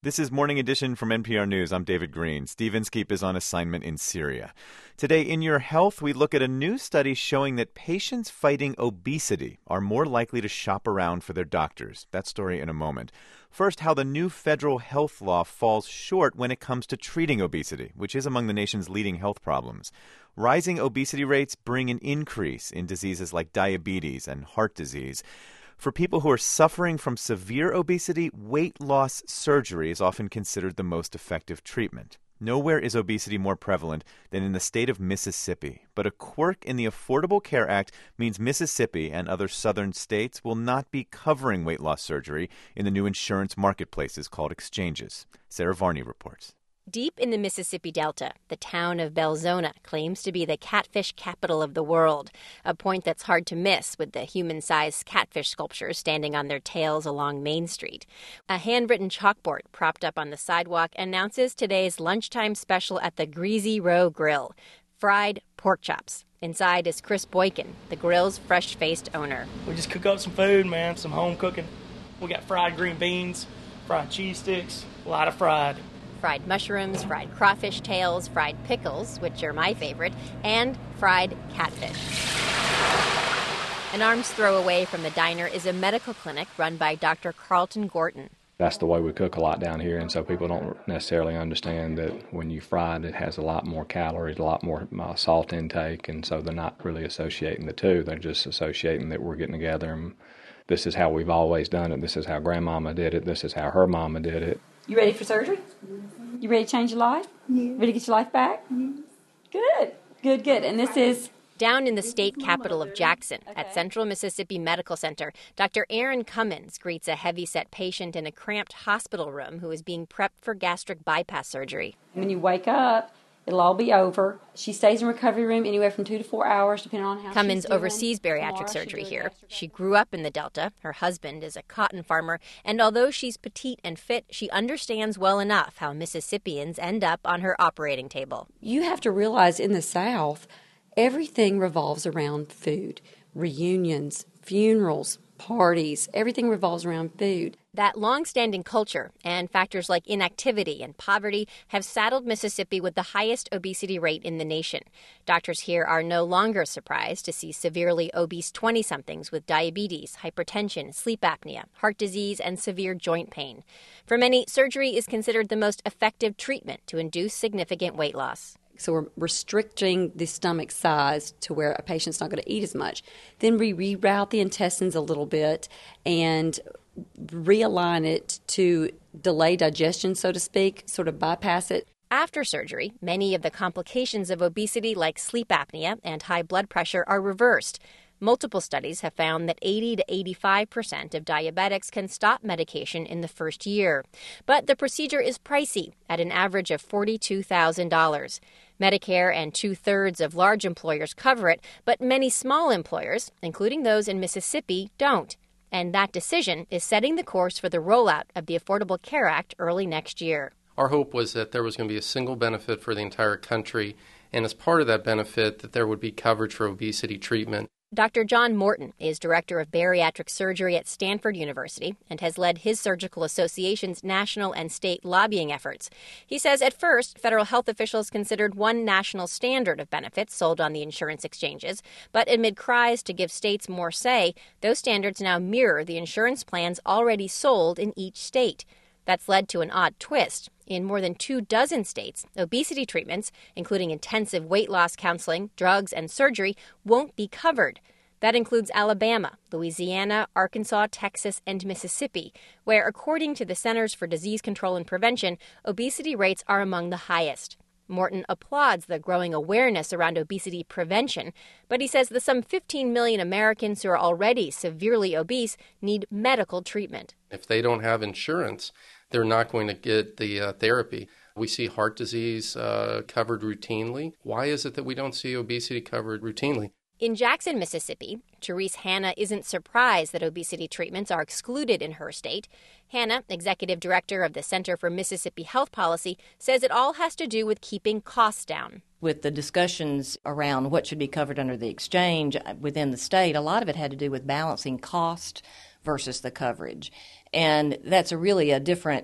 This is Morning Edition from NPR News. I'm David Green. Steve Inskeep is on assignment in Syria. Today, in Your Health, we look at a new study showing that patients fighting obesity are more likely to shop around for their doctors. That story in a moment. First, how the new federal health law falls short when it comes to treating obesity, which is among the nation's leading health problems. Rising obesity rates bring an increase in diseases like diabetes and heart disease. For people who are suffering from severe obesity, weight loss surgery is often considered the most effective treatment. Nowhere is obesity more prevalent than in the state of Mississippi. But a quirk in the Affordable Care Act means Mississippi and other southern states will not be covering weight loss surgery in the new insurance marketplaces called exchanges. Sarah Varney reports. Deep in the Mississippi Delta, the town of Belzona claims to be the catfish capital of the world, a point that's hard to miss with the human-sized catfish sculptures standing on their tails along Main Street. A handwritten chalkboard propped up on the sidewalk announces today's lunchtime special at the Greasy Row Grill, fried pork chops. Inside is Chris Boykin, the grill's fresh-faced owner. We just cook up some food, man, some home cooking. We got fried green beans, fried cheese sticks, a lot of fried. Fried mushrooms, fried crawfish tails, fried pickles, which are my favorite, and fried catfish. An arm's throw away from the diner is a medical clinic run by Dr. Carlton Gorton. That's the way we cook a lot down here, and so people don't necessarily understand that when you fry it, it has a lot more calories, a lot more salt intake, and so they're not really associating the two. They're just associating that we're getting together and this is how we've always done it. This is how grandmama did it. This is how her mama did it. You ready for surgery? You ready to change your life? Yeah. Ready to get your life back? Yeah. Good. And this is... Down in the state capital of Jackson, at Central Mississippi Medical Center, Dr. Erin Cummins greets a heavy-set patient in a cramped hospital room who is being prepped for gastric bypass surgery. When you wake up, it'll all be over. She stays in recovery room anywhere from 2 to 4 hours, depending on how Cummins she's doing. oversees bariatric surgery here. She grew up in the Delta. Her husband is a cotton farmer. And although she's petite and fit, she understands well enough how Mississippians end up on her operating table. You have to realize in the South, everything revolves around food. Reunions, funerals, parties, everything revolves around food. That long-standing culture and factors like inactivity and poverty have saddled Mississippi with the highest obesity rate in the nation. Doctors here are no longer surprised to see severely obese 20-somethings with diabetes, hypertension, sleep apnea, heart disease, and severe joint pain. For many, surgery is considered the most effective treatment to induce significant weight loss. So we're restricting the stomach size to where a patient's not going to eat as much. Then we reroute the intestines a little bit and realign it to delay digestion, so to speak, sort of bypass it. After surgery, many of the complications of obesity like sleep apnea and high blood pressure are reversed. Multiple studies have found that 80 to 85% of diabetics can stop medication in the first year. But the procedure is pricey, at an average of $42,000. Medicare and 2/3 of large employers cover it, but many small employers, including those in Mississippi, don't. And that decision is setting the course for the rollout of the Affordable Care Act early next year. Our hope was that there was going to be a single benefit for the entire country, and as part of that benefit, that there would be coverage for obesity treatment. Dr. John Morton is director of bariatric surgery at Stanford University and has led his surgical association's national and state lobbying efforts. He says at first, federal health officials considered one national standard of benefits sold on the insurance exchanges, but amid cries to give states more say, those standards now mirror the insurance plans already sold in each state. That's led to an odd twist. In more than 24 states, obesity treatments, including intensive weight loss counseling, drugs, and surgery, won't be covered. That includes Alabama, Louisiana, Arkansas, Texas, and Mississippi, where, according to the Centers for Disease Control and Prevention, obesity rates are among the highest. Morton applauds the growing awareness around obesity prevention, but he says the some 15 million Americans who are already severely obese need medical treatment. If they don't have insurance, they're not going to get the therapy. We see heart disease covered routinely. Why is it that we don't see obesity covered routinely? In Jackson, Mississippi, Therese Hanna isn't surprised that obesity treatments are excluded in her state. Hanna, executive director of the Center for Mississippi Health Policy, says it all has to do with keeping costs down. With the discussions around what should be covered under the exchange within the state, a lot of it had to do with balancing cost versus the coverage. And that's really a different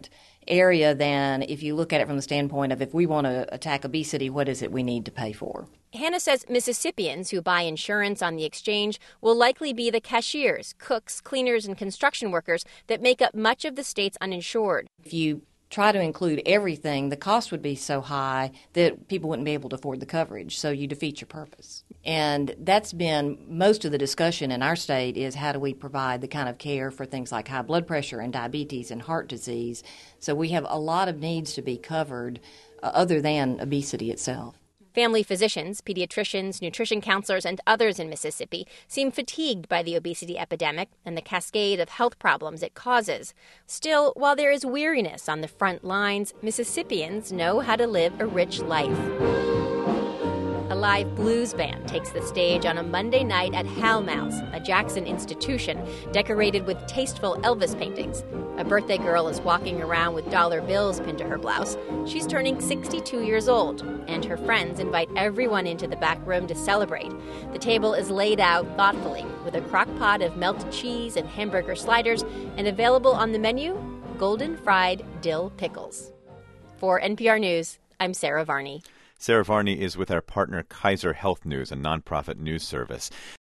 area than if you look at it from the standpoint of if we want to attack obesity, what is it we need to pay for? Hannah says Mississippians who buy insurance on the exchange will likely be the cashiers, cooks, cleaners, and construction workers that make up much of the state's uninsured. If you try to include everything, the cost would be so high that people wouldn't be able to afford the coverage, so you defeat your purpose. And that's been most of the discussion in our state is how do we provide the kind of care for things like high blood pressure and diabetes and heart disease. So we have a lot of needs to be covered other than obesity itself. Family physicians, pediatricians, nutrition counselors, and others in Mississippi seem fatigued by the obesity epidemic and the cascade of health problems it causes. Still, while there is weariness on the front lines, Mississippians know how to live a rich life. A live blues band takes the stage on a Monday night at Hal Mouse, a Jackson institution decorated with tasteful Elvis paintings. A birthday girl is walking around with dollar bills pinned to her blouse. She's turning 62 years old, and her friends invite everyone into the back room to celebrate. The table is laid out thoughtfully with a crock pot of melted cheese and hamburger sliders, and available on the menu, golden fried dill pickles. For NPR News, I'm Sarah Varney. Sarah Varney is with our partner Kaiser Health News, a nonprofit news service.